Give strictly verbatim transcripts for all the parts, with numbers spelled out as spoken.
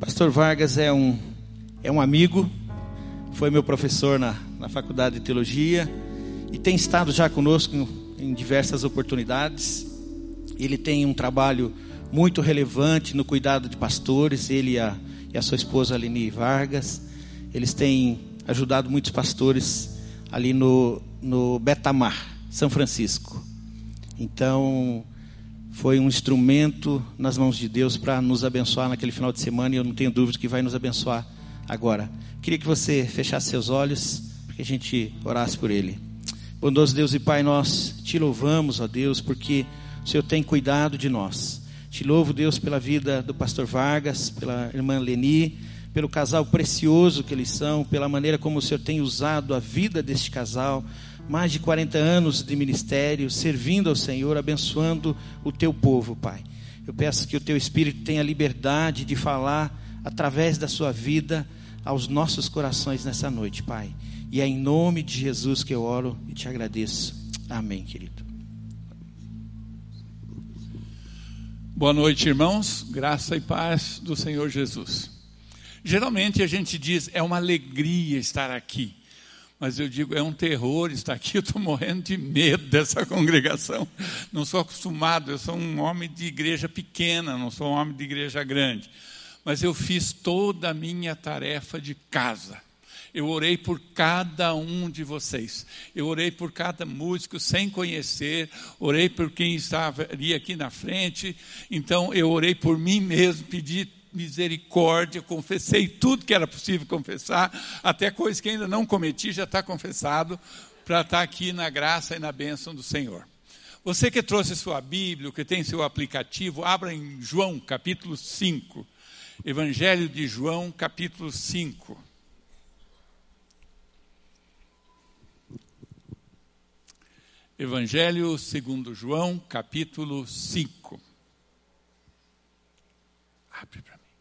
Pastor Vargas é um, é um amigo, foi meu professor na, na faculdade de teologia e tem estado já conosco em, em diversas oportunidades. Ele tem um trabalho muito relevante no cuidado de pastores, ele e a, e a sua esposa Aline Vargas. Eles têm ajudado muitos pastores ali no, no Betamar, São Francisco. Então, foi um instrumento nas mãos de Deus para nos abençoar naquele final de semana, e eu não tenho dúvida que vai nos abençoar agora. Queria que você fechasse seus olhos, para que a gente orasse por ele. Bondoso Deus e Pai, nós te louvamos, ó Deus, porque o Senhor tem cuidado de nós. Te louvo, Deus, pela vida do pastor Vargas, pela irmã Leni, pelo casal precioso que eles são, pela maneira como o Senhor tem usado a vida deste casal, mais de quarenta anos de ministério, servindo ao Senhor, abençoando o teu povo, Pai. Eu peço que o teu Espírito tenha liberdade de falar através da sua vida aos nossos corações nessa noite, Pai. E é em nome de Jesus que eu oro e te agradeço. Amém, querido. Boa noite, irmãos. Graça e paz do Senhor Jesus. Geralmente a gente diz, é uma alegria estar aqui. Mas eu digo, é um terror estar aqui, eu estou morrendo de medo dessa congregação. Não sou acostumado, eu sou um homem de igreja pequena, não sou um homem de igreja grande. Mas eu fiz toda a minha tarefa de casa. Eu orei por cada um de vocês. Eu orei por cada músico sem conhecer. Orei por quem estaria aqui na frente. Então eu orei por mim mesmo, pedi misericórdia, confessei tudo que era possível confessar, até coisas que ainda não cometi, já está confessado, para estar aqui na graça e na bênção do Senhor. Você que trouxe sua Bíblia, que tem seu aplicativo, abra em João, capítulo cinco. Evangelho de João, capítulo cinco. Evangelho segundo João, capítulo cinco. Abre para mim.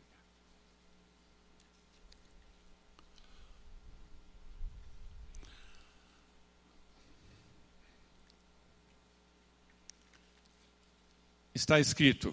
Está escrito: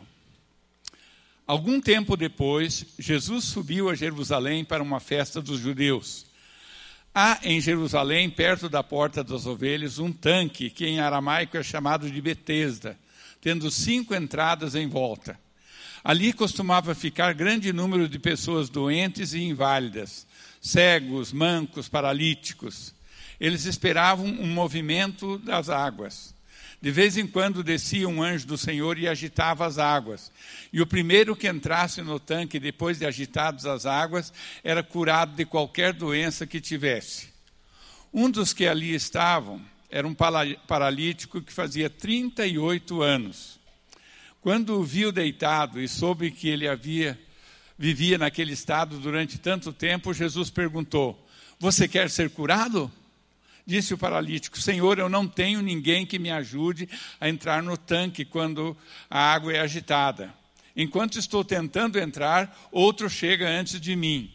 algum tempo depois, Jesus subiu a Jerusalém para uma festa dos judeus. Há em Jerusalém, perto da porta das ovelhas, um tanque que em aramaico é chamado de Betesda, tendo cinco entradas em volta. Ali costumava ficar grande número de pessoas doentes e inválidas, cegos, mancos, paralíticos. Eles esperavam um movimento das águas. De vez em quando descia um anjo do Senhor e agitava as águas. E o primeiro que entrasse no tanque, depois de agitadas as águas, era curado de qualquer doença que tivesse. Um dos que ali estavam era um paralítico que fazia trinta e oito anos. Quando o viu deitado e soube que ele havia, vivia naquele estado durante tanto tempo, Jesus perguntou: você quer ser curado? Disse o paralítico: Senhor, eu não tenho ninguém que me ajude a entrar no tanque quando a água é agitada. Enquanto estou tentando entrar, outro chega antes de mim.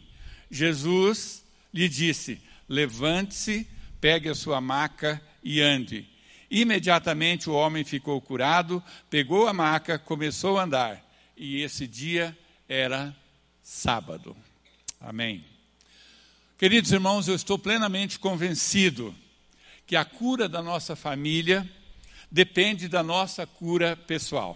Jesus lhe disse: levante-se, pegue a sua maca e ande. Imediatamente o homem ficou curado, pegou a maca, começou a andar. E esse dia era sábado. Amém. Queridos irmãos, eu estou plenamente convencido que a cura da nossa família depende da nossa cura pessoal.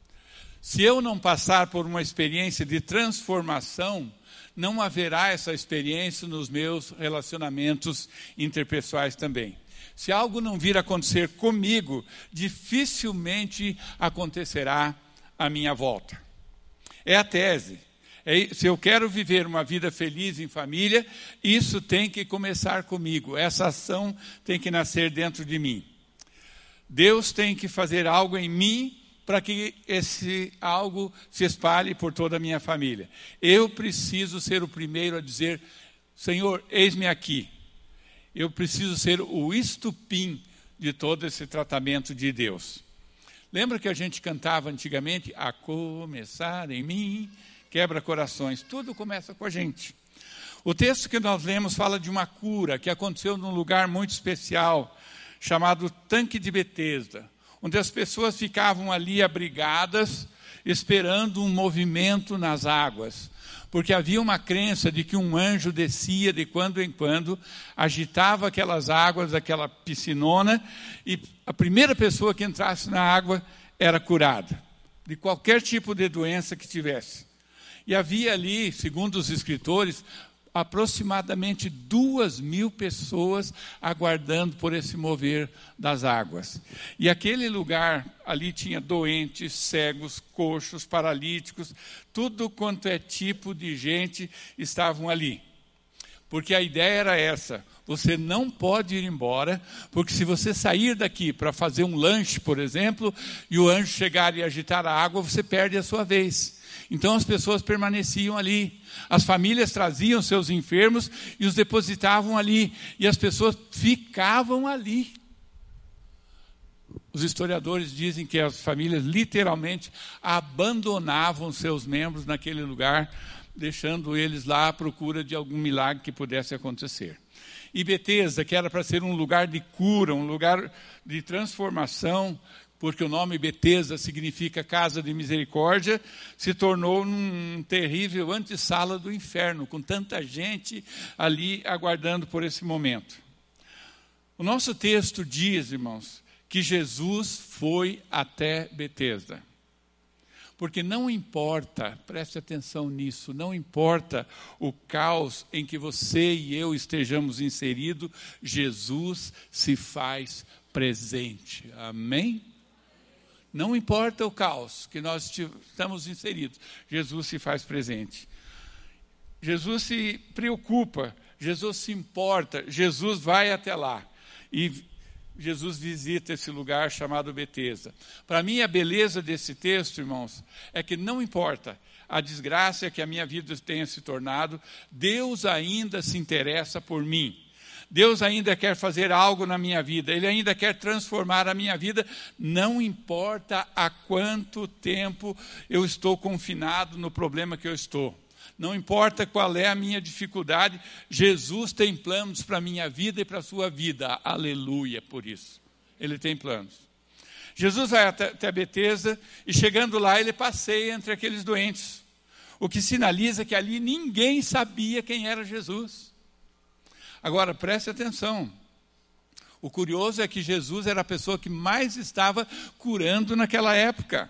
Se eu não passar por uma experiência de transformação, não haverá essa experiência nos meus relacionamentos interpessoais também. Se algo não vir a acontecer comigo, dificilmente acontecerá à minha volta. É a tese. É, se eu quero viver uma vida feliz em família, isso tem que começar comigo. Essa ação tem que nascer dentro de mim. Deus tem que fazer algo em mim para que esse algo se espalhe por toda a minha família. Eu preciso ser o primeiro a dizer: Senhor, eis-me aqui. Eu preciso ser o estupim de todo esse tratamento de Deus. Lembra que a gente cantava antigamente? A começar em mim, quebra corações. Tudo começa com a gente. O texto que nós lemos fala de uma cura que aconteceu num lugar muito especial, chamado Tanque de Betesda, onde as pessoas ficavam ali abrigadas esperando um movimento nas águas, porque havia uma crença de que um anjo descia de quando em quando, agitava aquelas águas, aquela piscinona, e a primeira pessoa que entrasse na água era curada, de qualquer tipo de doença que tivesse. E havia ali, segundo os escritores, aproximadamente duas mil pessoas aguardando por esse mover das águas. E aquele lugar, ali tinha doentes, cegos, coxos, paralíticos, tudo quanto é tipo de gente estavam ali. Porque a ideia era essa: você não pode ir embora, porque se você sair daqui para fazer um lanche, por exemplo, e o anjo chegar e agitar a água, você perde a sua vez. Então as pessoas permaneciam ali, as famílias traziam seus enfermos e os depositavam ali, e as pessoas ficavam ali. Os historiadores dizem que as famílias literalmente abandonavam seus membros naquele lugar, deixando eles lá à procura de algum milagre que pudesse acontecer. E Betesda, que era para ser um lugar de cura, um lugar de transformação, porque o nome Betesda significa casa de misericórdia, se tornou um terrível antessala do inferno, com tanta gente ali aguardando por esse momento. O nosso texto diz, irmãos, que Jesus foi até Betesda. Porque não importa, preste atenção nisso, não importa o caos em que você e eu estejamos inseridos, Jesus se faz presente. Amém? Não importa o caos que nós estamos inseridos, Jesus se faz presente. Jesus se preocupa, Jesus se importa, Jesus vai até lá. E Jesus visita esse lugar chamado Betesda. Para mim, a beleza desse texto, irmãos, é que não importa a desgraça que a minha vida tenha se tornado, Deus ainda se interessa por mim. Deus ainda quer fazer algo na minha vida, Ele ainda quer transformar a minha vida, não importa há quanto tempo eu estou confinado no problema que eu estou. Não importa qual é a minha dificuldade, Jesus tem planos para a minha vida e para a sua vida. Aleluia por isso. Ele tem planos. Jesus vai até Betesda e chegando lá ele passeia entre aqueles doentes. O que sinaliza que ali ninguém sabia quem era Jesus. Agora, preste atenção. O curioso é que Jesus era a pessoa que mais estava curando naquela época.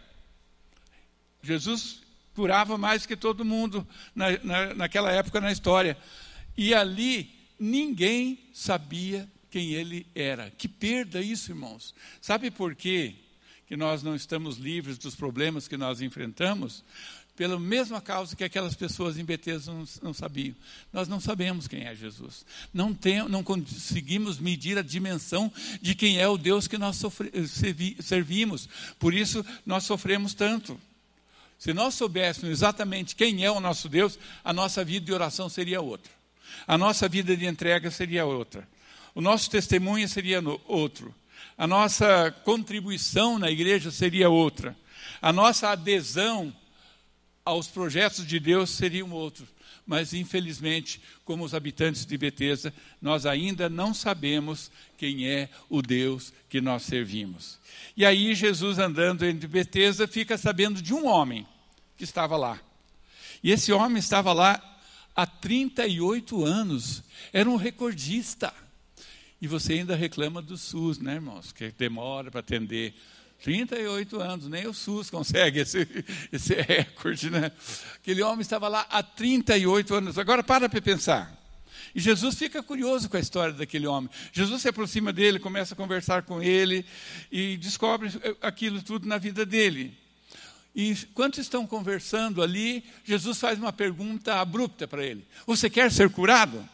Jesus curava mais que todo mundo na, na, naquela época na história. E ali ninguém sabia quem ele era. Que perda isso, irmãos. Sabe por quê que nós não estamos livres dos problemas que nós enfrentamos? Pela mesma causa que aquelas pessoas em Betesda não, não sabiam. Nós não sabemos quem é Jesus. Não, tem, não conseguimos medir a dimensão de quem é o Deus que nós sofre, servimos. Por isso nós sofremos tanto. Se nós soubéssemos exatamente quem é o nosso Deus, a nossa vida de oração seria outra. A nossa vida de entrega seria outra. O nosso testemunho seria outro. A nossa contribuição na igreja seria outra. A nossa adesão aos projetos de Deus seriam outros. Mas, infelizmente, como os habitantes de Betesda, nós ainda não sabemos quem é o Deus que nós servimos. E aí, Jesus, andando entre Betesda, fica sabendo de um homem que estava lá. E esse homem estava lá há trinta e oito anos. Era um recordista. E você ainda reclama do SUS, né, irmãos? Que demora para atender. trinta e oito anos, nem o SUS consegue esse, esse recorde, né? Aquele homem estava lá há trinta e oito anos. Agora para para pensar. E Jesus fica curioso com a história daquele homem. Jesus se aproxima dele, começa a conversar com ele e descobre aquilo tudo na vida dele. E enquanto estão conversando ali, Jesus faz uma pergunta abrupta para ele. Você quer ser curado?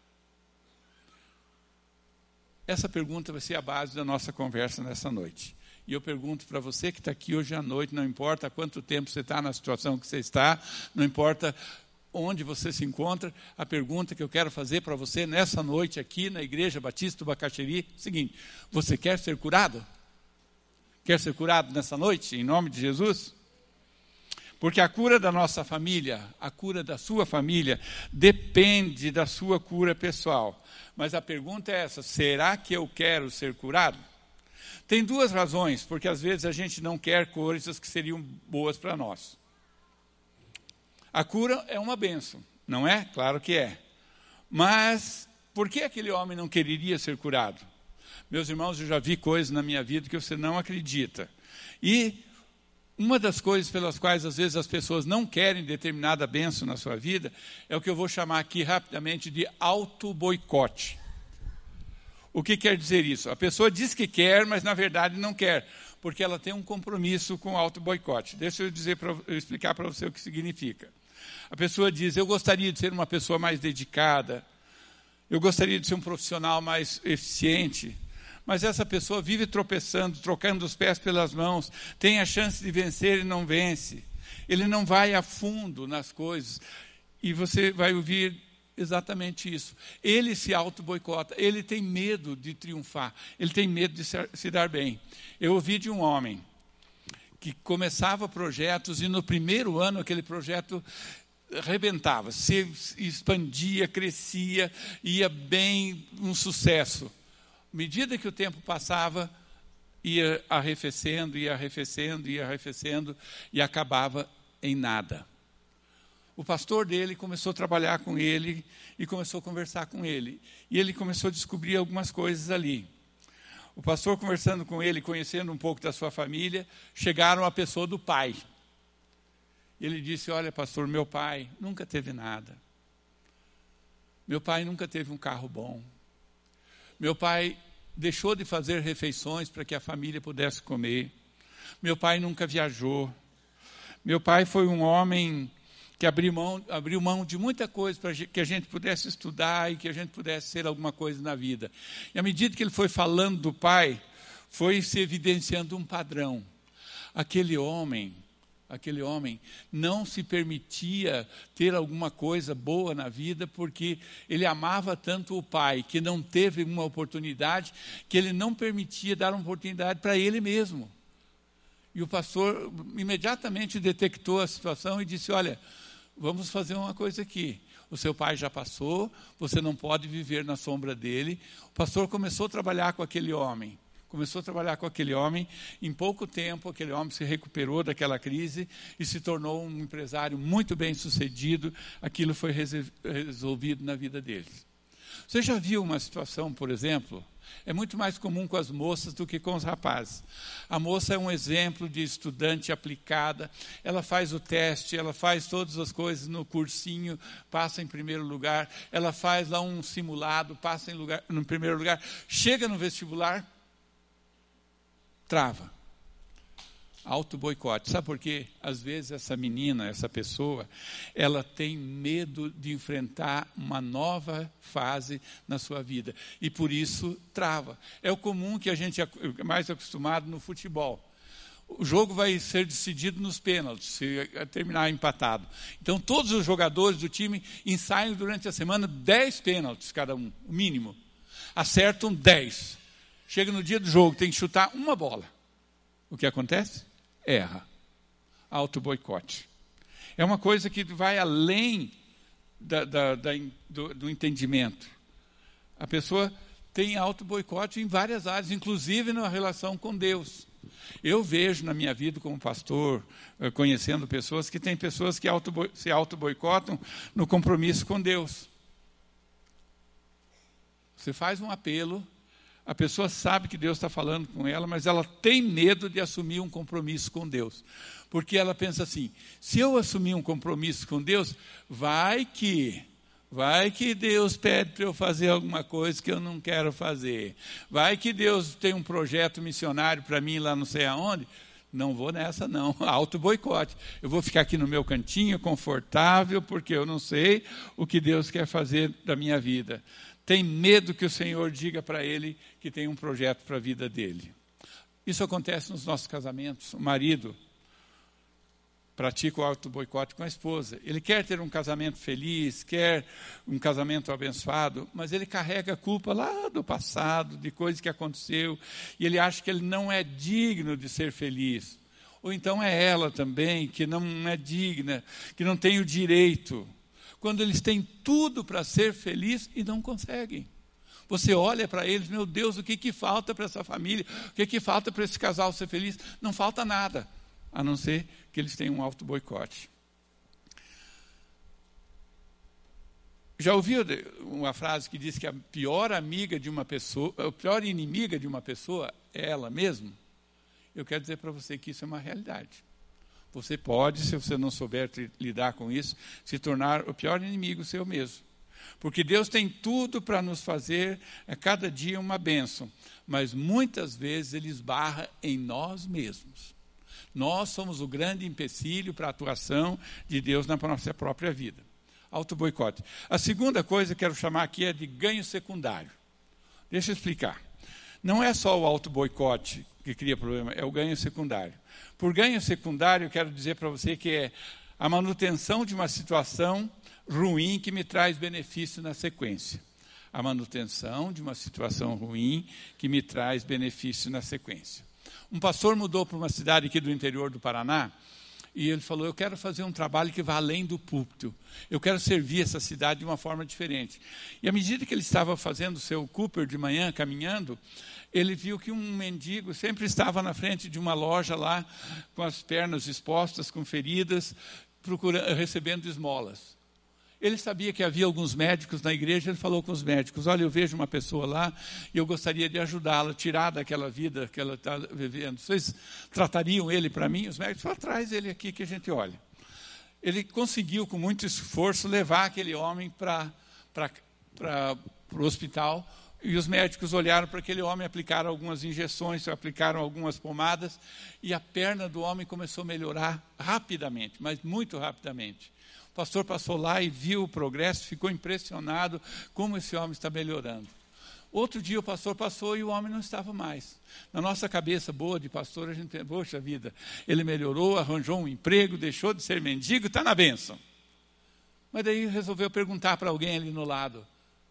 Essa pergunta vai ser a base da nossa conversa nessa noite. E eu pergunto para você que está aqui hoje à noite, não importa há quanto tempo você está na situação que você está, não importa onde você se encontra, a pergunta que eu quero fazer para você nessa noite aqui na Igreja Batista do Bacaxeri é o seguinte: você quer ser curado? Quer ser curado nessa noite, em nome de Jesus? Porque a cura da nossa família, a cura da sua família, depende da sua cura pessoal. Mas a pergunta é essa: será que eu quero ser curado? Tem duas razões, porque às vezes a gente não quer coisas que seriam boas para nós. A cura é uma bênção, não é? Claro que é. Mas por que aquele homem não quereria ser curado? Meus irmãos, eu já vi coisas na minha vida que você não acredita. E uma das coisas pelas quais às vezes as pessoas não querem determinada bênção na sua vida é o que eu vou chamar aqui rapidamente de auto-boicote. O que quer dizer isso? A pessoa diz que quer, mas na verdade não quer, porque ela tem um compromisso com o auto-boicote. Deixa eu, dizer pra, eu explicar para você o que significa. A pessoa diz, eu gostaria de ser uma pessoa mais dedicada, eu gostaria de ser um profissional mais eficiente, mas essa pessoa vive tropeçando, trocando os pés pelas mãos, tem a chance de vencer e não vence. Ele não vai a fundo nas coisas. E você vai ouvir exatamente isso. Ele se auto-boicota, ele tem medo de triunfar, ele tem medo de se dar bem. Eu ouvi de um homem que começava projetos e no primeiro ano aquele projeto arrebentava, se expandia, crescia, ia bem, um sucesso. À medida que o tempo passava, ia arrefecendo, ia arrefecendo, ia arrefecendo e acabava em nada. O pastor dele começou a trabalhar com ele e começou a conversar com ele. E ele começou a descobrir algumas coisas ali. O pastor conversando com ele, conhecendo um pouco da sua família, chegaram a pessoa do pai. Ele disse, olha pastor, meu pai nunca teve nada. Meu pai nunca teve um carro bom. Meu pai deixou de fazer refeições para que a família pudesse comer. Meu pai nunca viajou. Meu pai foi um homem que abriu mão, abriu mão de muita coisa para que a gente pudesse estudar e que a gente pudesse ser alguma coisa na vida. E à medida que ele foi falando do pai, foi se evidenciando um padrão. Aquele homem, aquele homem não se permitia ter alguma coisa boa na vida porque ele amava tanto o pai, que não teve uma oportunidade, que ele não permitia dar uma oportunidade para ele mesmo. E o pastor imediatamente detectou a situação e disse, olha, vamos fazer uma coisa aqui. O seu pai já passou, você não pode viver na sombra dele. O pastor começou a trabalhar com aquele homem. Começou a trabalhar com aquele homem. Em pouco tempo, aquele homem se recuperou daquela crise e se tornou um empresário muito bem sucedido. Aquilo foi resolvido na vida deles. Você já viu uma situação, por exemplo, é muito mais comum com as moças do que com os rapazes. A moça é um exemplo de estudante aplicada, ela faz o teste, ela faz todas as coisas no cursinho, passa em primeiro lugar, ela faz lá um simulado, passa em lugar, no primeiro lugar, chega no vestibular, trava. Auto-boicote. Sabe por quê? Às vezes essa menina, essa pessoa, ela tem medo de enfrentar uma nova fase na sua vida. E por isso trava. É o comum que a gente é mais acostumado no futebol. O jogo vai ser decidido nos pênaltis, se terminar empatado. Então todos os jogadores do time ensaiam durante a semana dez pênaltis cada um, o mínimo. Acertam dez. Chega no dia do jogo, tem que chutar uma bola. O que acontece? Erra. Auto-boicote. É uma coisa que vai além da, da, da, do, do entendimento. A pessoa tem auto-boicote em várias áreas, inclusive na relação com Deus. Eu vejo na minha vida como pastor, conhecendo pessoas, que tem pessoas que auto, se auto-boicotam no compromisso com Deus. Você faz um apelo, a pessoa sabe que Deus está falando com ela, mas ela tem medo de assumir um compromisso com Deus. Porque ela pensa assim, se eu assumir um compromisso com Deus, vai que, vai que Deus pede para eu fazer alguma coisa que eu não quero fazer. Vai que Deus tem um projeto missionário para mim lá não sei aonde. Não vou nessa não, auto-boicote. Eu vou ficar aqui no meu cantinho, confortável, porque eu não sei o que Deus quer fazer da minha vida. Tem medo que o Senhor diga para ele que tem um projeto para a vida dele. Isso acontece nos nossos casamentos. O marido pratica o auto-boicote com a esposa. Ele quer ter um casamento feliz, quer um casamento abençoado, mas ele carrega a culpa lá do passado, de coisas que aconteceu, e ele acha que ele não é digno de ser feliz. Ou então é ela também, que não é digna, que não tem o direito. Quando eles têm tudo para ser feliz e não conseguem. Você olha para eles, meu Deus, o que, que falta para essa família? O que, que falta para esse casal ser feliz? Não falta nada, a não ser que eles tenham um auto-boicote. Já ouviu uma frase que diz que a pior amiga de uma pessoa, a pior inimiga de uma pessoa é ela mesma? Eu quero dizer para você que isso é uma realidade. Você pode, se você não souber lidar com isso, se tornar o pior inimigo seu mesmo. Porque Deus tem tudo para nos fazer a cada dia uma bênção, mas muitas vezes Ele esbarra em nós mesmos. Nós somos o grande empecilho para a atuação de Deus na nossa própria vida. Auto-boicote. A segunda coisa que quero chamar aqui é de ganho secundário. Deixa eu explicar. Não é só o auto-boicote que cria problema, é o ganho secundário. Por ganho secundário, eu quero dizer para você que é a manutenção de uma situação ruim que me traz benefício na sequência. A manutenção de uma situação ruim que me traz benefício na sequência. Um pastor mudou para uma cidade aqui do interior do Paraná e ele falou, eu quero fazer um trabalho que vá além do púlpito. Eu quero servir essa cidade de uma forma diferente. E à medida que ele estava fazendo o seu Cooper de manhã, caminhando, ele viu que um mendigo sempre estava na frente de uma loja lá, com as pernas expostas, com feridas, procurando, recebendo esmolas. Ele sabia que havia alguns médicos na igreja, ele falou com os médicos, olha, eu vejo uma pessoa lá e eu gostaria de ajudá-la, tirar daquela vida que ela está vivendo. Vocês tratariam ele para mim? Os médicos falaram, traz ele aqui que a gente olha. Ele conseguiu, com muito esforço, levar aquele homem para o hospital e os médicos olharam para aquele homem, aplicaram algumas injeções, aplicaram algumas pomadas e a perna do homem começou a melhorar rapidamente, mas muito rapidamente. O pastor passou lá e viu o progresso, ficou impressionado como esse homem está melhorando. Outro dia o pastor passou e o homem não estava mais. Na nossa cabeça boa de pastor, a gente pensa, poxa vida, ele melhorou, arranjou um emprego, deixou de ser mendigo, está na bênção. Mas daí resolveu perguntar para alguém ali no lado,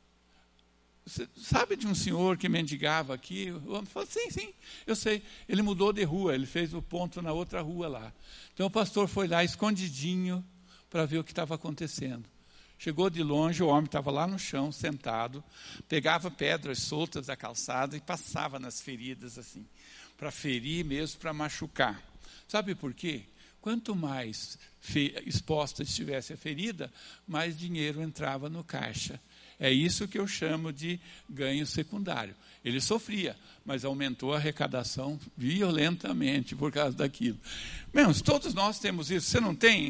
você sabe de um senhor que mendigava aqui? O homem falou, sim, sim, eu sei. Ele mudou de rua, ele fez o ponto na outra rua lá. Então o pastor foi lá escondidinho, para ver o que estava acontecendo. Chegou de longe, o homem estava lá no chão, sentado, pegava pedras soltas da calçada e passava nas feridas assim, para ferir mesmo, para machucar. Sabe por quê? Quanto mais exposta estivesse a ferida, mais dinheiro entrava no caixa. É isso que eu chamo de ganho secundário. Ele sofria, mas aumentou a arrecadação violentamente por causa daquilo. Menos, todos nós temos isso. Você não tem?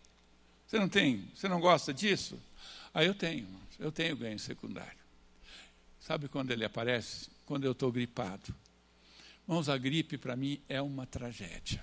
Você não tem? Você não gosta disso? Ah, eu tenho. Eu tenho ganho secundário. Sabe quando ele aparece? Quando eu estou gripado. Irmãos, a gripe para mim é uma tragédia.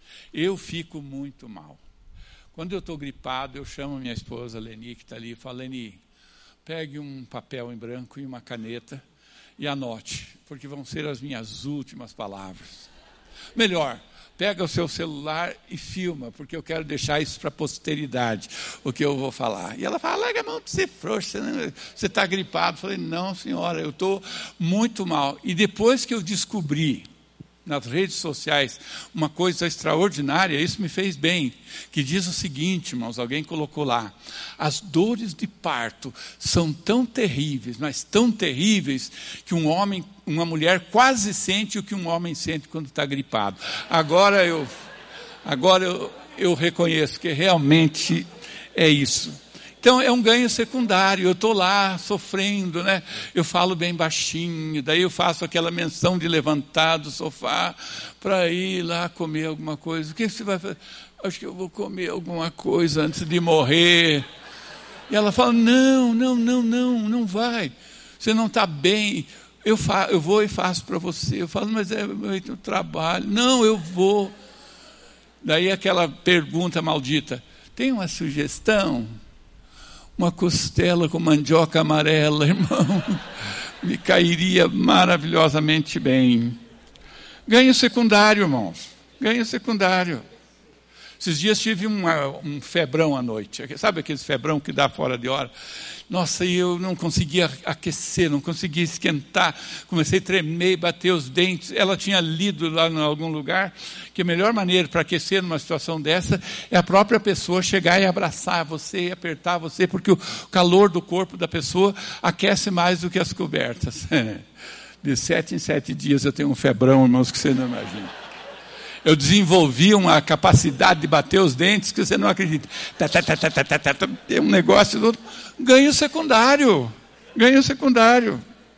Eu fico muito mal. Quando eu estou gripado, eu chamo minha esposa, Leni, que está ali, e falo, Leni, pegue um papel em branco e uma caneta e anote, porque vão ser as minhas últimas palavras. Melhor, pega o seu celular e filma, porque eu quero deixar isso para a posteridade, o que eu vou falar. E ela fala, larga a mão de ser frouxo, você está gripado. Eu falei, não, senhora, eu estou muito mal. E depois que eu descobri, nas redes sociais, uma coisa extraordinária, isso me fez bem, que diz o seguinte, irmãos, alguém colocou lá, as dores de parto são tão terríveis, mas tão terríveis, que um homem, uma mulher quase sente o que um homem sente quando está gripado. Agora eu, agora eu, eu reconheço que realmente é isso. Então, é um ganho secundário, eu estou lá sofrendo, né? Eu falo bem baixinho, daí eu faço aquela menção de levantar do sofá para ir lá comer alguma coisa. O que você vai fazer? Acho que eu vou comer alguma coisa antes de morrer. E ela fala, não, não, não, não, não vai. Você não está bem. Eu, fa eu vou e faço para você. Eu falo, mas é meu trabalho. Não, eu vou. Daí aquela pergunta maldita, tem uma sugestão? Uma costela com mandioca amarela, irmão, me cairia maravilhosamente bem. Ganho secundário, irmãos, ganho secundário. Esses dias tive uma, um febrão à noite. Sabe aqueles febrão que dá fora de hora? Nossa, e eu não conseguia aquecer, não conseguia esquentar. Comecei a tremer, bater os dentes. Ela tinha lido lá em algum lugar que a melhor maneira para aquecer numa situação dessa é a própria pessoa chegar e abraçar você e apertar você, porque o calor do corpo da pessoa aquece mais do que as cobertas. De sete em sete dias eu tenho um febrão, irmãos, que você não imagina. Eu desenvolvi uma capacidade de bater os dentes que você não acredita. Tem um negócio do ganho secundário. Ganho secundário.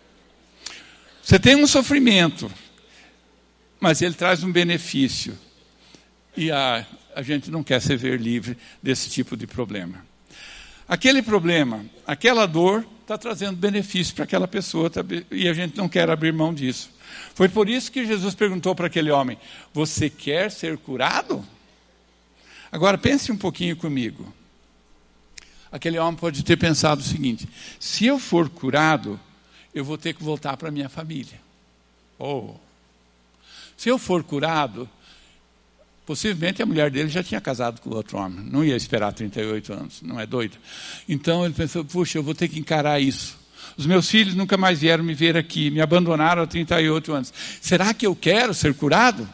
Você tem um sofrimento, mas ele traz um benefício. E a, a gente não quer se ver livre desse tipo de problema. Aquele problema, aquela dor, está trazendo benefício para aquela pessoa, tá, e a gente não quer abrir mão disso. Foi por isso que Jesus perguntou para aquele homem: você quer ser curado? Agora pense um pouquinho comigo. Aquele homem pode ter pensado o seguinte: se eu for curado, eu vou ter que voltar para a minha família. Oh. Se eu for curado, possivelmente a mulher dele já tinha casado com outro homem. Não ia esperar trinta e oito anos, não é doido? Então ele pensou: puxa, eu vou ter que encarar isso. Os meus filhos nunca mais vieram me ver aqui, me abandonaram há trinta e oito anos. Será que eu quero ser curado?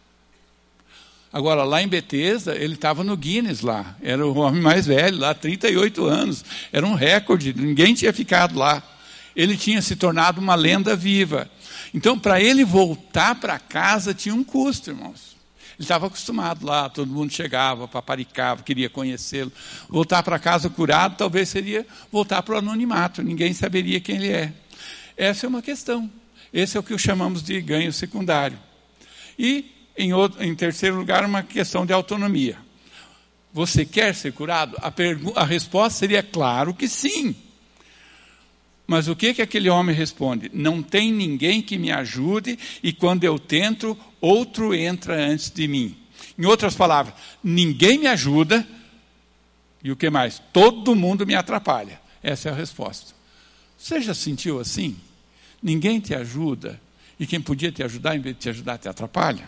Agora, lá em Betesda, ele estava no Guinness lá. Era o homem mais velho lá, trinta e oito anos. Era um recorde, ninguém tinha ficado lá. Ele tinha se tornado uma lenda viva. Então, para ele voltar para casa, tinha um custo, irmãos. Ele estava acostumado lá, todo mundo chegava, paparicava, queria conhecê-lo. Voltar para casa curado, talvez seria voltar para o anonimato, ninguém saberia quem ele é. Essa é uma questão. Esse é o que chamamos de ganho secundário. E, em, outro, em terceiro lugar, uma questão de autonomia. Você quer ser curado? A, pergu- a resposta seria claro que sim. Mas o que, que aquele homem responde? Não tem ninguém que me ajude, e quando eu tento, outro entra antes de mim. Em outras palavras, ninguém me ajuda, e o que mais? Todo mundo me atrapalha. Essa é a resposta. Você já sentiu assim? Ninguém te ajuda, e quem podia te ajudar, em vez de te ajudar, te atrapalha?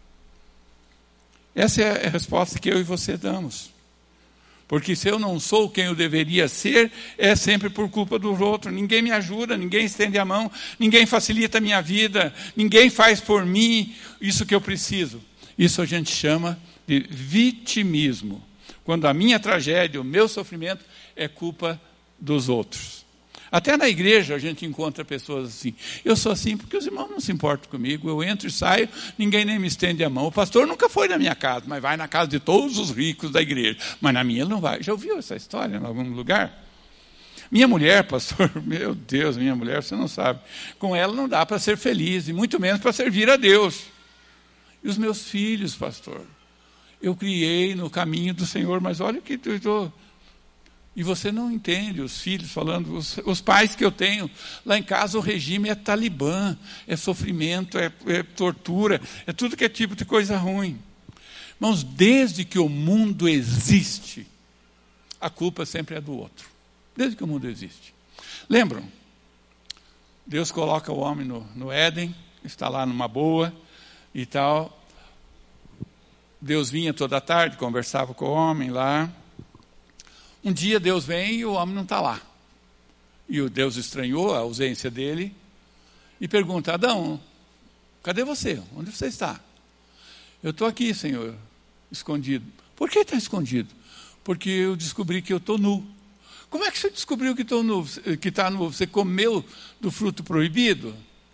Essa é a resposta que eu e você damos. Porque se eu não sou quem eu deveria ser, é sempre por culpa dos outros. Ninguém me ajuda, ninguém estende a mão, ninguém facilita a minha vida, ninguém faz por mim isso que eu preciso. Isso a gente chama de vitimismo. Quando a minha tragédia, o meu sofrimento é culpa dos outros. Até na igreja a gente encontra pessoas assim. Eu sou assim porque os irmãos não se importam comigo. Eu entro e saio, ninguém nem me estende a mão. O pastor nunca foi na minha casa, mas vai na casa de todos os ricos da igreja. Mas na minha ele não vai. Já ouviu essa história em algum lugar? Minha mulher, pastor, meu Deus, minha mulher, você não sabe. Com ela não dá para ser feliz, e muito menos para servir a Deus. E os meus filhos, pastor, eu criei no caminho do Senhor, mas olha o que eu estou... E você não entende, os filhos falando, os, os pais que eu tenho, lá em casa o regime é talibã, é sofrimento, é, é tortura, é tudo que é tipo de coisa ruim. Irmãos, desde que o mundo existe, a culpa sempre é do outro. Desde que o mundo existe. Lembram? Deus coloca o homem no, no Éden, está lá numa boa e tal. Deus vinha toda tarde, conversava com o homem lá. Um dia Deus vem e o homem não está lá. E o Deus estranhou a ausência dele e pergunta: Adão, cadê você? Onde você está? Eu estou aqui, Senhor, escondido. Por que está escondido? Porque eu descobri que eu estou nu. Como é que você descobriu que estou nu, que está nu? Você comeu do fruto proibido?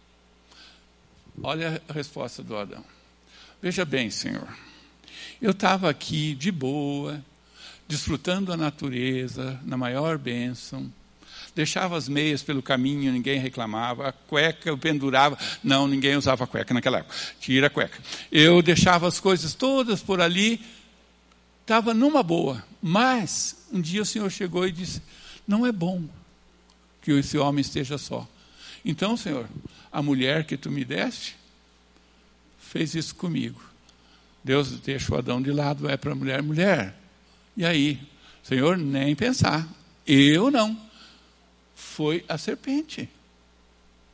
Olha a resposta do Adão. Veja bem, Senhor, eu estava aqui de boa, desfrutando a natureza, na maior bênção, deixava as meias pelo caminho, ninguém reclamava, a cueca eu pendurava, não, ninguém usava cueca naquela época, tira a cueca. Eu deixava as coisas todas por ali, estava numa boa, mas um dia o Senhor chegou e disse: não é bom que esse homem esteja só. Então, Senhor, a mulher que tu me deste, fez isso comigo. Deus deixa o Adão de lado, vai para a mulher, mulher, e aí, Senhor, nem pensar. Eu não. Foi a serpente.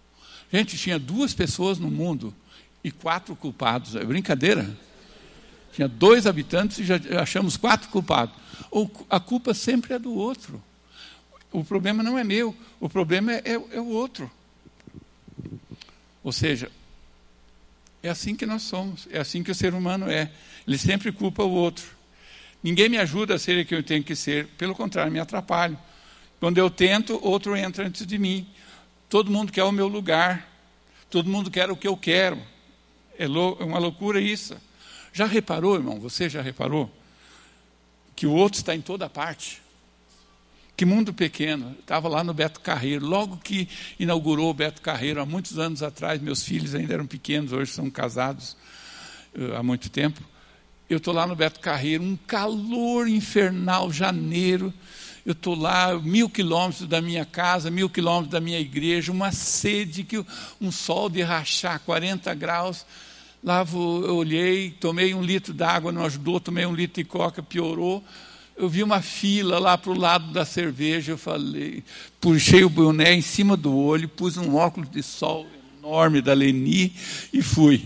Gente, tinha duas pessoas no mundo e quatro culpados. É brincadeira? Tinha dois habitantes e já achamos quatro culpados. A culpa sempre é do outro. O problema não é meu, o problema é, é, é o outro. Ou seja, é assim que nós somos, é assim que o ser humano é. Ele sempre culpa o outro. Ninguém me ajuda a ser o que eu tenho que ser, pelo contrário, me atrapalho. Quando eu tento, outro entra antes de mim. Todo mundo quer o meu lugar, todo mundo quer o que eu quero. É, lou- é uma loucura isso. Já reparou, irmão, você já reparou, que o outro está em toda parte? Que mundo pequeno. Estava lá no Beto Carreiro, logo que inaugurou o Beto Carreiro, há muitos anos atrás, meus filhos ainda eram pequenos, hoje são casados uh, há muito tempo. Eu estou lá no Beto Carreiro, um calor infernal, janeiro. Eu estou lá, mil quilômetros da minha casa, mil quilômetros da minha igreja, uma sede, que um sol de rachar, quarenta graus. Lá eu olhei, tomei um litro d'água, não ajudou, tomei um litro de coca, piorou. Eu vi uma fila lá para o lado da cerveja, eu falei, puxei o boné em cima do olho, pus um óculos de sol enorme da Leni e fui.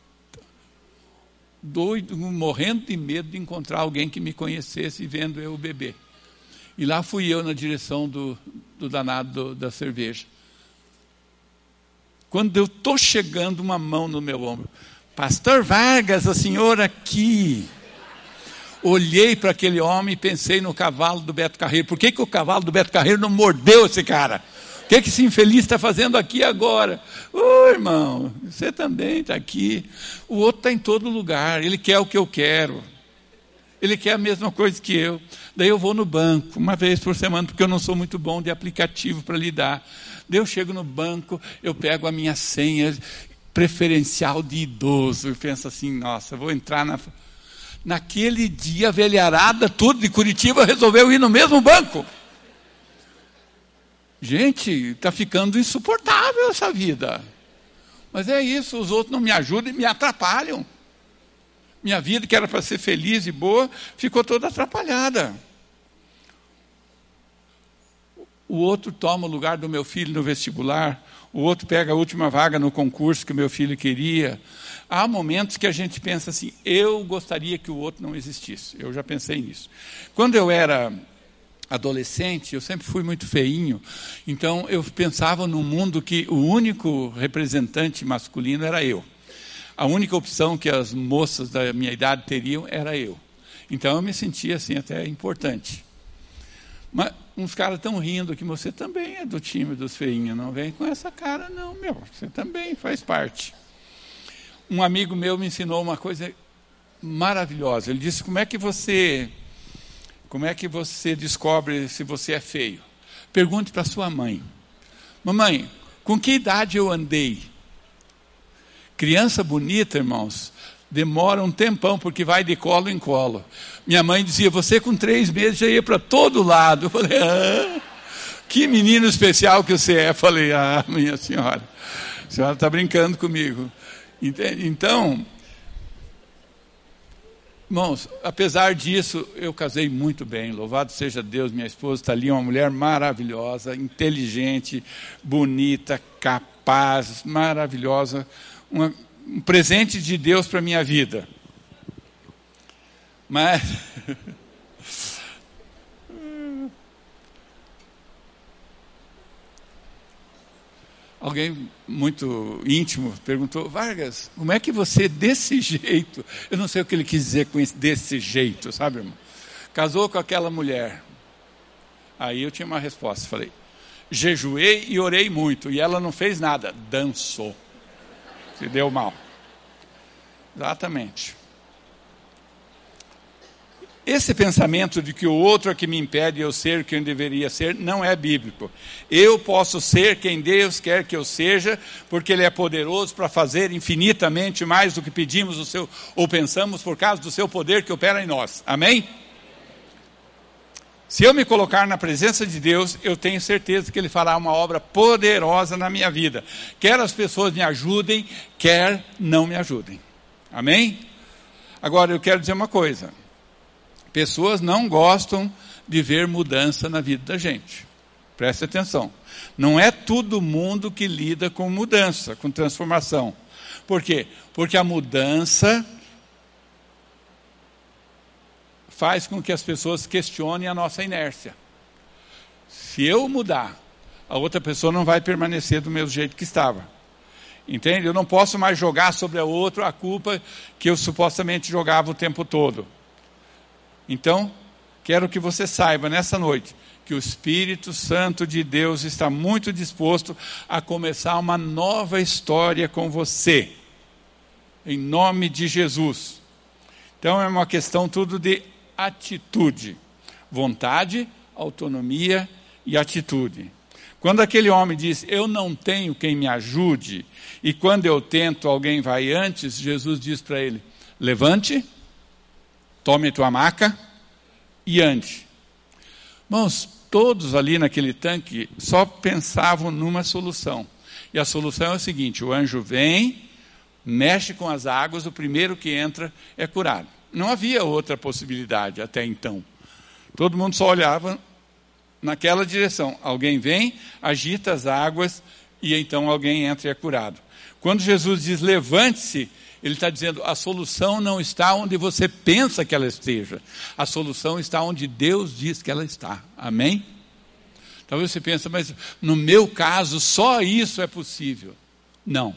Doido, morrendo de medo de encontrar alguém que me conhecesse vendo eu beber. E lá fui eu na direção do, do danado do, da cerveja. Quando eu estou chegando, uma mão no meu ombro. Pastor Vargas, o senhor aqui. Olhei para aquele homem e pensei no cavalo do Beto Carreiro. Por que, que o cavalo do Beto Carreiro não mordeu esse cara? O que, que esse infeliz está fazendo aqui agora? Ô, irmão, você também está aqui. O outro está em todo lugar. Ele quer o que eu quero. Ele quer a mesma coisa que eu. Daí eu vou no banco, uma vez por semana, porque eu não sou muito bom de aplicativo para lidar. Daí eu chego no banco, eu pego a minha senha preferencial de idoso. Eu penso assim, nossa, vou entrar na... Naquele dia, a velharada, tudo de Curitiba, resolveu ir no mesmo banco. Gente, está ficando insuportável essa vida. Mas é isso, os outros não me ajudam e me atrapalham. Minha vida, que era para ser feliz e boa, ficou toda atrapalhada. O outro toma o lugar do meu filho no vestibular, o outro pega a última vaga no concurso que o meu filho queria. Há momentos que a gente pensa assim, eu gostaria que o outro não existisse. Eu já pensei nisso. Quando eu era adolescente, eu sempre fui muito feinho, então eu pensava num mundo que o único representante masculino era eu. A única opção que as moças da minha idade teriam era eu. Então eu me sentia assim até importante. Mas uns caras estão rindo que você também é do time dos feinhos, não vem com essa cara não, meu, você também faz parte. Um amigo meu me ensinou uma coisa maravilhosa. Ele disse, como é que você, como é que você descobre se você é feio? Pergunte para sua mãe. Mamãe, com que idade eu andei? Criança bonita, irmãos, demora um tempão, porque vai de colo em colo. Minha mãe dizia, você com três meses já ia para todo lado. Eu falei, ah, que menino especial que você é. Eu falei, ah, minha senhora, a senhora está brincando comigo. Então, irmãos, apesar disso, eu casei muito bem, louvado seja Deus, minha esposa está ali, uma mulher maravilhosa, inteligente, bonita, capaz, maravilhosa, uma, um presente de Deus para a minha vida. Mas... Alguém muito íntimo perguntou, Vargas, como é que você, desse jeito, eu não sei o que ele quis dizer com isso, desse jeito, sabe, irmão? Casou com aquela mulher. Aí eu tinha uma resposta, falei, jejuei e orei muito, e ela não fez nada, dançou. Se deu mal. Exatamente. Esse pensamento de que o outro é que me impede de eu ser quem eu deveria ser, não é bíblico. Eu posso ser quem Deus quer que eu seja, porque Ele é poderoso para fazer infinitamente mais do que pedimos o seu, ou pensamos, por causa do seu poder que opera em nós. Amém? Se eu me colocar na presença de Deus, eu tenho certeza que Ele fará uma obra poderosa na minha vida. Quer as pessoas me ajudem, quer não me ajudem. Amém? Agora, eu quero dizer uma coisa. Pessoas não gostam de ver mudança na vida da gente. Preste atenção. Não é todo mundo que lida com mudança, com transformação. Por quê? Porque a mudança faz com que as pessoas questionem a nossa inércia. Se eu mudar, a outra pessoa não vai permanecer do mesmo jeito que estava. Entende? Eu não posso mais jogar sobre a outra a culpa que eu supostamente jogava o tempo todo. Então, quero que você saiba nessa noite que o Espírito Santo de Deus está muito disposto a começar uma nova história com você. Em nome de Jesus. Então é uma questão tudo de atitude. Vontade, autonomia e atitude. Quando aquele homem diz, eu não tenho quem me ajude, e quando eu tento, alguém vai antes, Jesus diz para ele, levante, tome tua maca e ande. Irmãos, todos ali naquele tanque só pensavam numa solução. E a solução é o seguinte, o anjo vem, mexe com as águas, o primeiro que entra é curado. Não havia outra possibilidade até então. Todo mundo só olhava naquela direção. Alguém vem, agita as águas e então alguém entra e é curado. Quando Jesus diz levante-se, ele está dizendo a solução não está onde você pensa que ela esteja. A solução está onde Deus diz que ela está. Amém? Talvez você pense, mas no meu caso só isso é possível. Não.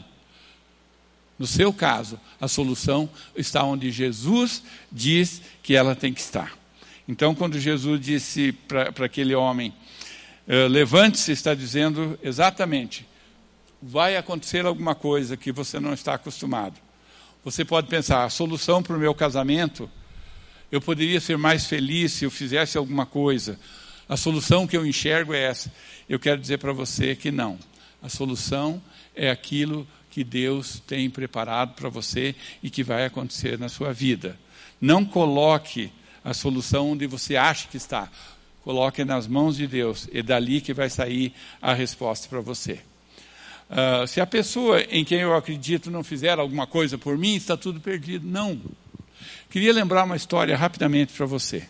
No seu caso, a solução está onde Jesus diz que ela tem que estar. Então, quando Jesus disse para aquele homem, uh, levante-se, está dizendo exatamente, vai acontecer alguma coisa que você não está acostumado. Você pode pensar, a solução para o meu casamento, eu poderia ser mais feliz se eu fizesse alguma coisa. A solução que eu enxergo é essa. Eu quero dizer para você que não. A solução é aquilo que Deus tem preparado para você e que vai acontecer na sua vida. Não coloque a solução onde você acha que está. Coloque nas mãos de Deus. É dali que vai sair a resposta para você. Uh, se a pessoa em quem eu acredito não fizer alguma coisa por mim, está tudo perdido. Não. Queria lembrar uma história rapidamente para você.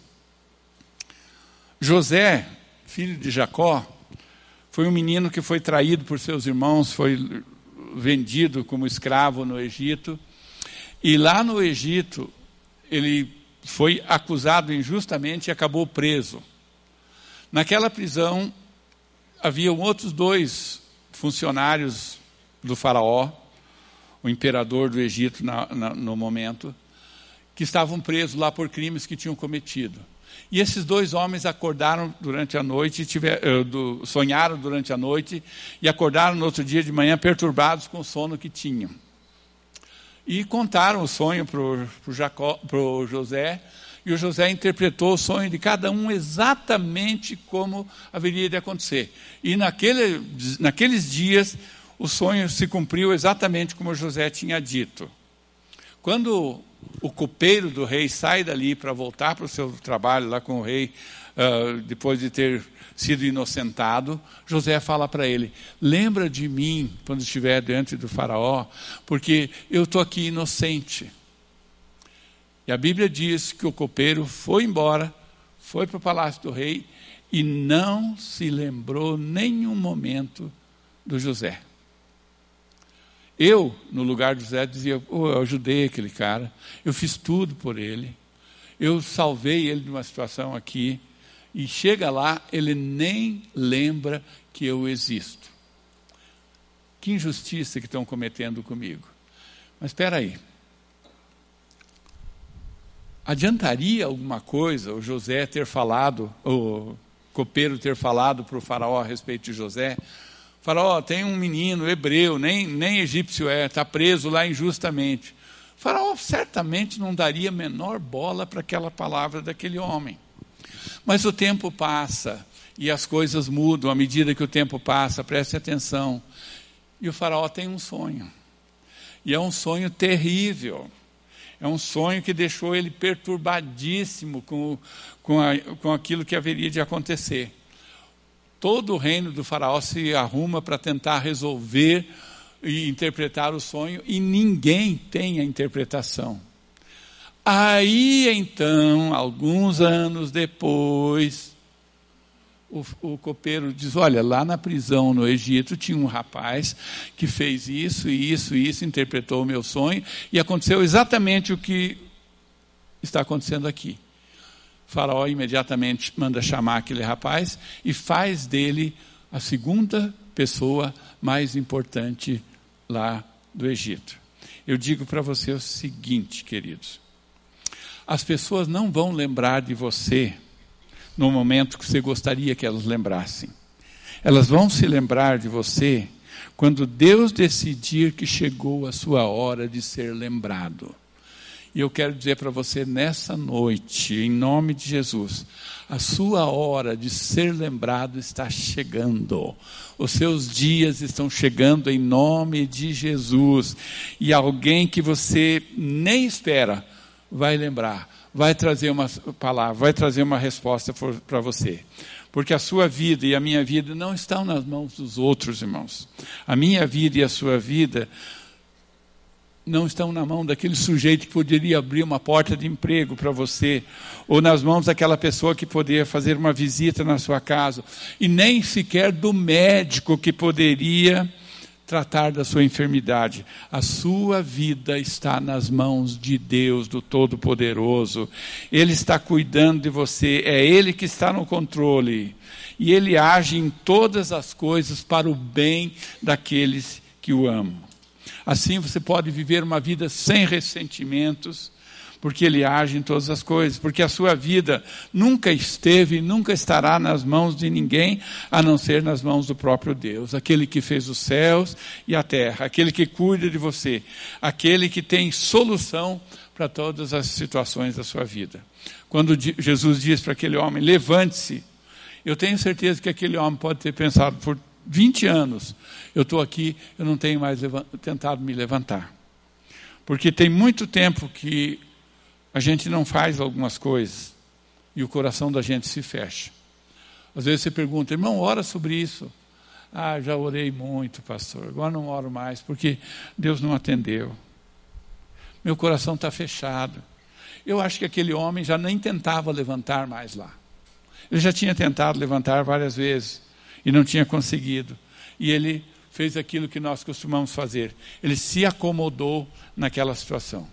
José, filho de Jacó, foi um menino que foi traído por seus irmãos, foi vendido como escravo no Egito. E lá no Egito, ele foi acusado injustamente e acabou preso. Naquela prisão, haviam outros dois funcionários do faraó, o imperador do Egito na, na, no momento, que estavam presos lá por crimes que tinham cometido. E esses dois homens acordaram durante a noite, tiver, uh, do, sonharam durante a noite e acordaram no outro dia de manhã perturbados com o sono que tinham. E contaram o sonho para o José, e o José interpretou o sonho de cada um exatamente como haveria de acontecer. E naquele, naqueles dias, o sonho se cumpriu exatamente como José tinha dito. Quando o copeiro do rei sai dali para voltar para o seu trabalho lá com o rei, uh, depois de ter sido inocentado, José fala para ele, lembra de mim quando estiver diante do faraó, porque eu estou aqui inocente. E a Bíblia diz que o copeiro foi embora, foi para o palácio do rei e não se lembrou nenhum momento do José. Eu, no lugar de José, dizia, oh, eu ajudei aquele cara, eu fiz tudo por ele, eu salvei ele de uma situação aqui, e chega lá, ele nem lembra que eu existo. Que injustiça que estão cometendo comigo. Mas espera aí. Adiantaria alguma coisa o José ter falado, o copeiro ter falado para o faraó a respeito de José? Faraó, tem um menino hebreu, nem, nem egípcio é, está preso lá injustamente. O faraó certamente não daria a menor bola para aquela palavra daquele homem. Mas o tempo passa e as coisas mudam à medida que o tempo passa, preste atenção. E o faraó tem um sonho. E é um sonho terrível. É um sonho que deixou ele perturbadíssimo com, com, a, com aquilo que haveria de acontecer. Todo o reino do faraó se arruma para tentar resolver e interpretar o sonho e ninguém tem a interpretação. Aí, então, alguns anos depois, o, o copeiro diz, olha, lá na prisão no Egito tinha um rapaz que fez isso, isso, isso, interpretou o meu sonho, e aconteceu exatamente o que está acontecendo aqui. Faraó imediatamente manda chamar aquele rapaz e faz dele a segunda pessoa mais importante lá do Egito. Eu digo para você o seguinte, queridos. As pessoas não vão lembrar de você no momento que você gostaria que elas lembrassem. Elas vão se lembrar de você quando Deus decidir que chegou a sua hora de ser lembrado. E eu quero dizer para você nessa noite, em nome de Jesus, a sua hora de ser lembrado está chegando. Os seus dias estão chegando em nome de Jesus. E alguém que você nem espera vai lembrar, vai trazer uma palavra, vai trazer uma resposta para você. Porque a sua vida e a minha vida não estão nas mãos dos outros, irmãos. A minha vida e a sua vida não estão na mão daquele sujeito que poderia abrir uma porta de emprego para você, ou nas mãos daquela pessoa que poderia fazer uma visita na sua casa, e nem sequer do médico que poderia tratar da sua enfermidade. A sua vida está nas mãos de Deus, do Todo-Poderoso. Ele está cuidando de você, é Ele que está no controle, e Ele age em todas as coisas para o bem daqueles que o amam. Assim você pode viver uma vida sem ressentimentos, porque Ele age em todas as coisas, porque a sua vida nunca esteve e nunca estará nas mãos de ninguém, a não ser nas mãos do próprio Deus, aquele que fez os céus e a terra, aquele que cuida de você, aquele que tem solução para todas as situações da sua vida. Quando Jesus diz para aquele homem, levante-se, eu tenho certeza que aquele homem pode ter pensado, por vinte anos, eu estou aqui, eu não tenho mais tentado me levantar. Porque tem muito tempo que a gente não faz algumas coisas e o coração da gente se fecha. Às vezes você pergunta, irmão, ora sobre isso. Ah, já orei muito, pastor, agora não oro mais, porque Deus não atendeu. Meu coração está fechado. Eu acho que aquele homem já nem tentava levantar mais lá. Ele já tinha tentado levantar várias vezes e não tinha conseguido. E ele fez aquilo que nós costumamos fazer. Ele se acomodou naquela situação.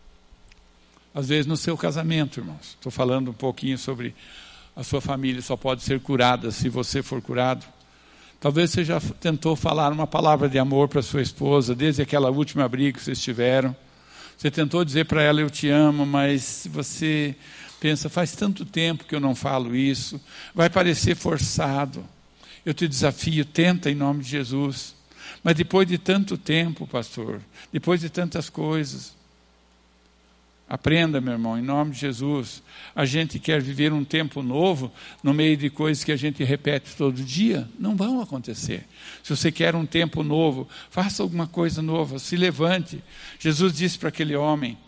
Às vezes no seu casamento, irmãos. Estou falando um pouquinho sobre a sua família. Só pode ser curada se você for curado. Talvez você já tentou falar uma palavra de amor para sua esposa, desde aquela última briga que vocês tiveram. Você tentou dizer para ela, eu te amo, mas você pensa, faz tanto tempo que eu não falo isso. Vai parecer forçado. Eu te desafio, tenta em nome de Jesus. Mas depois de tanto tempo, pastor, depois de tantas coisas, aprenda, meu irmão, em nome de Jesus. A gente quer viver um tempo novo no meio de coisas que a gente repete todo dia. Não vão acontecer. Se você quer um tempo novo, faça alguma coisa nova, se levante. Jesus disse para aquele homem,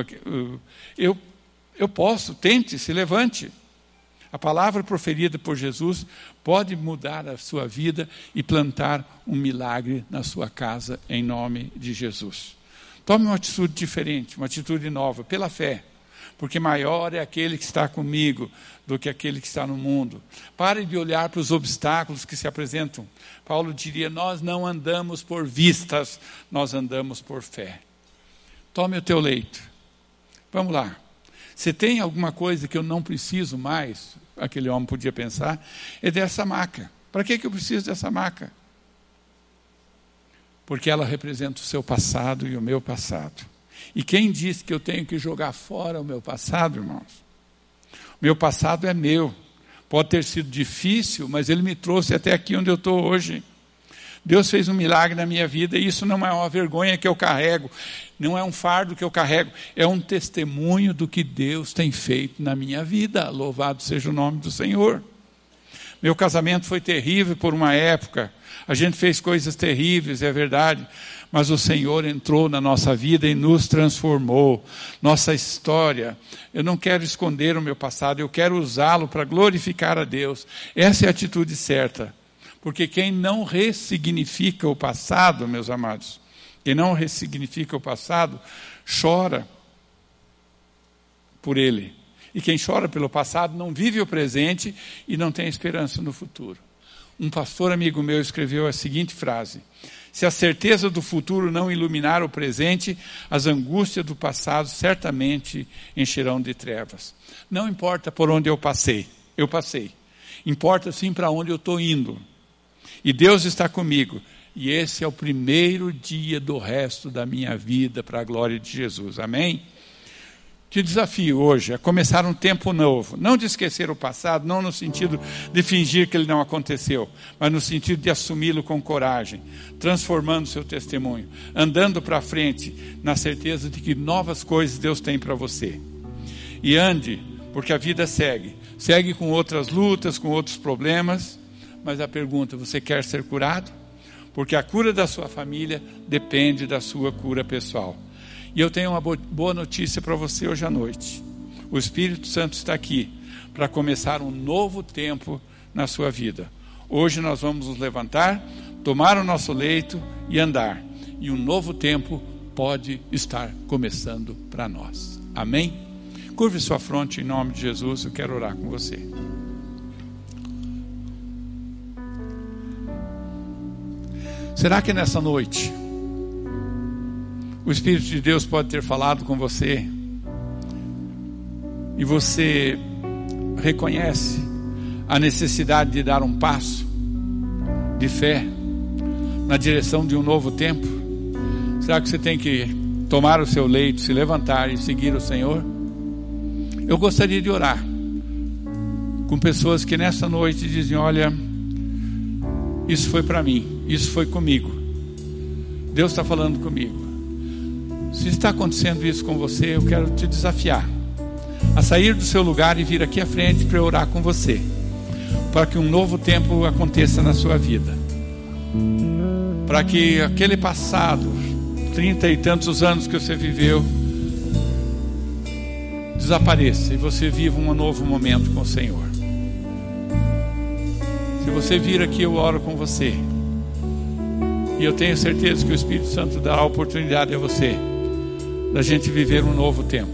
eu, eu posso, tente, se levante. A palavra proferida por Jesus pode mudar a sua vida e plantar um milagre na sua casa, em nome de Jesus. Tome uma atitude diferente, uma atitude nova, pela fé. Porque maior é aquele que está comigo do que aquele que está no mundo. Pare de olhar para os obstáculos que se apresentam. Paulo diria, nós não andamos por vistas, nós andamos por fé. Tome o teu leito. Vamos lá. Se tem alguma coisa que eu não preciso mais, aquele homem podia pensar, é dessa maca. Para que que eu preciso dessa maca? Porque ela representa o seu passado e o meu passado. E quem disse que eu tenho que jogar fora o meu passado, irmãos? O meu passado é meu. Pode ter sido difícil, mas ele me trouxe até aqui onde eu estou hoje. Deus fez um milagre na minha vida e isso não é uma vergonha que eu carrego, não é um fardo que eu carrego, é um testemunho do que Deus tem feito na minha vida. Louvado seja o nome do Senhor. Meu casamento foi terrível por uma época, a gente fez coisas terríveis, é verdade, mas o Senhor entrou na nossa vida e nos transformou. Nossa história, eu não quero esconder o meu passado, eu quero usá-lo para glorificar a Deus. Essa é a atitude certa. Porque quem não ressignifica o passado, meus amados, quem não ressignifica o passado, chora por ele. E quem chora pelo passado não vive o presente e não tem esperança no futuro. Um pastor amigo meu escreveu a seguinte frase, Se a certeza do futuro não iluminar o presente, as angústias do passado certamente encherão de trevas. Não importa por onde eu passei, eu passei. Importa sim para onde eu estou indo. E Deus está comigo. E esse é o primeiro dia do resto da minha vida para a glória de Jesus. Amém? Te desafio hoje a começar um tempo novo. Não de esquecer o passado, não no sentido de fingir que ele não aconteceu, mas no sentido de assumi-lo com coragem, transformando seu testemunho, andando para frente, na certeza de que novas coisas Deus tem para você. E ande, porque a vida segue. Segue com outras lutas, com outros problemas, mas a pergunta, você quer ser curado? Porque a cura da sua família depende da sua cura pessoal. E eu tenho uma boa notícia para você hoje à noite. O Espírito Santo está aqui para começar um novo tempo na sua vida. Hoje nós vamos nos levantar, tomar o nosso leito e andar. E um novo tempo pode estar começando para nós. Amém? Curve sua fronte em nome de Jesus, eu quero orar com você. Será que nessa noite o Espírito de Deus pode ter falado com você e você reconhece a necessidade de dar um passo de fé na direção de um novo tempo? Será que você tem que tomar o seu leito, se levantar e seguir o Senhor? Eu gostaria de orar com pessoas que nessa noite dizem, olha, isso foi para mim, isso foi comigo, Deus está falando comigo. Se está acontecendo isso com você, eu quero te desafiar a sair do seu lugar e vir aqui à frente para eu orar com você, para que um novo tempo aconteça na sua vida, para que aquele passado, trinta e tantos anos que você viveu, desapareça e você viva um novo momento com o Senhor. Se você vir aqui, eu oro com você, e eu tenho certeza que o Espírito Santo dará a oportunidade a você da gente viver um novo tempo,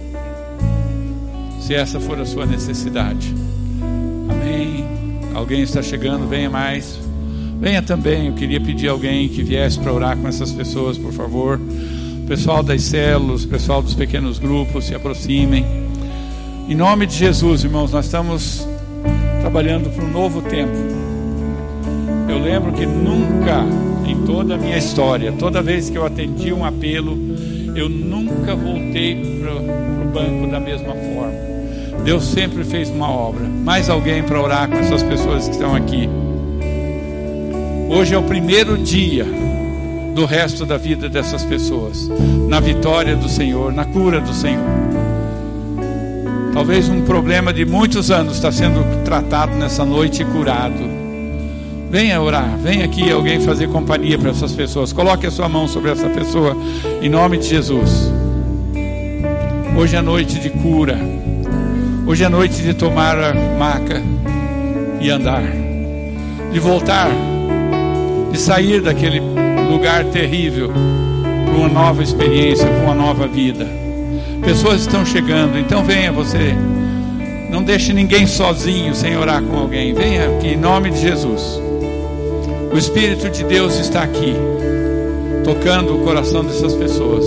se essa for a sua necessidade. Amém? Alguém está chegando, venha mais, venha também. Eu queria pedir a alguém que viesse para orar com essas pessoas, por favor. Pessoal das células, pessoal dos pequenos grupos, se aproximem. Em nome de Jesus, irmãos, nós estamos trabalhando para um novo tempo. Eu lembro que nunca, em toda a minha história, toda vez que eu atendi um apelo, eu nunca voltei para o banco da mesma forma. Deus sempre fez uma obra. Mais alguém para orar com essas pessoas que estão aqui? Hoje é o primeiro dia do resto da vida dessas pessoas, na vitória do Senhor, na cura do Senhor. Talvez um problema de muitos anos está sendo tratado nessa noite e curado. Venha orar, venha aqui alguém fazer companhia para essas pessoas. Coloque a sua mão sobre essa pessoa, em nome de Jesus. Hoje é noite de cura. Hoje é noite de tomar a maca e andar, de voltar, de sair daquele lugar terrível para uma nova experiência, para uma nova vida. Pessoas estão chegando, então venha você. Não deixe ninguém sozinho sem orar com alguém. Venha aqui em nome de Jesus. O Espírito de Deus está aqui, tocando o coração dessas pessoas.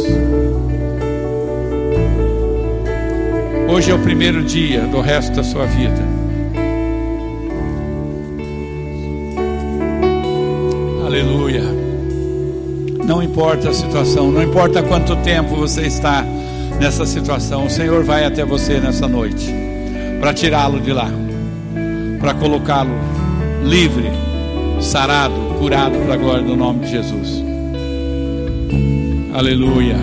Hoje é o primeiro dia do resto da sua vida. Aleluia. Não importa a situação, não importa quanto tempo você está nessa situação, o Senhor vai até você nessa noite para tirá-lo de lá, para colocá-lo livre, sarado, curado para a glória do nome de Jesus. Aleluia.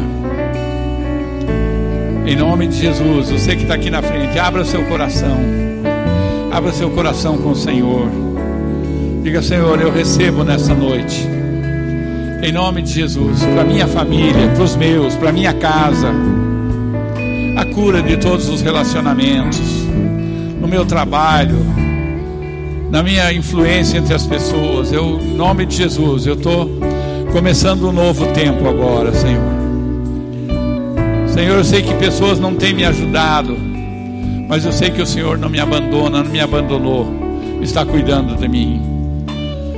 Em nome de Jesus, você que está aqui na frente, abra seu coração, abra seu coração com o Senhor. Diga, Senhor, eu recebo nessa noite, em nome de Jesus, para minha família, para os meus, para minha casa, a cura de todos os relacionamentos, no meu trabalho, na minha influência entre as pessoas. Eu, em nome de Jesus, eu estou começando um novo tempo agora, Senhor. Senhor, eu sei que pessoas não têm me ajudado, mas eu sei que o Senhor não me abandona, não me abandonou, está cuidando de mim.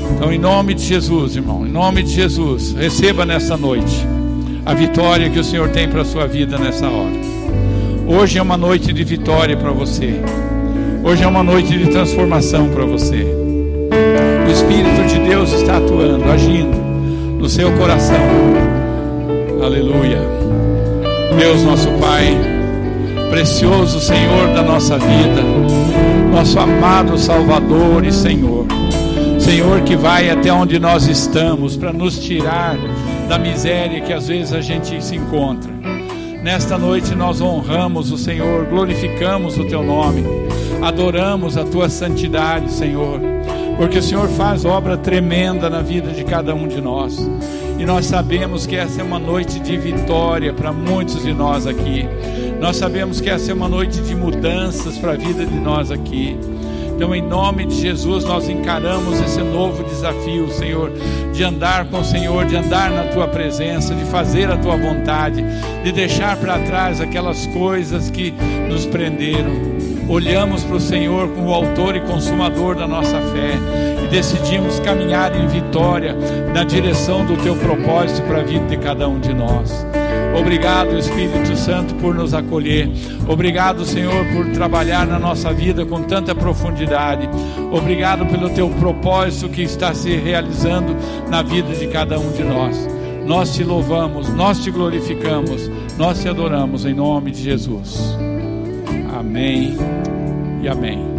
Então, em nome de Jesus, irmão, em nome de Jesus, receba nessa noite a vitória que o Senhor tem para a sua vida nessa hora. Hoje é uma noite de vitória para você. Hoje é uma noite de transformação para você. O Espírito de Deus está atuando, agindo no seu coração. Aleluia. Deus nosso Pai, precioso Senhor da nossa vida, nosso amado Salvador e Senhor, Senhor que vai até onde nós estamos para nos tirar da miséria que às vezes a gente se encontra. Nesta noite nós honramos o Senhor, glorificamos o Teu nome, adoramos a Tua santidade, Senhor, porque o Senhor faz obra tremenda na vida de cada um de nós. E nós sabemos que essa é uma noite de vitória para muitos de nós aqui. Nós sabemos que essa é uma noite de mudanças para a vida de nós aqui. Então, em nome de Jesus, nós encaramos esse novo desafio, Senhor, de andar com o Senhor, de andar na Tua presença, de fazer a Tua vontade, de deixar para trás aquelas coisas que nos prenderam. Olhamos para o Senhor como o autor e consumador da nossa fé e decidimos caminhar em vitória na direção do Teu propósito para a vida de cada um de nós. Obrigado, Espírito Santo, por nos acolher. Obrigado, Senhor, por trabalhar na nossa vida com tanta profundidade. Obrigado pelo Teu propósito que está se realizando na vida de cada um de nós. Nós Te louvamos, nós Te glorificamos, nós Te adoramos em nome de Jesus. Amém e amém.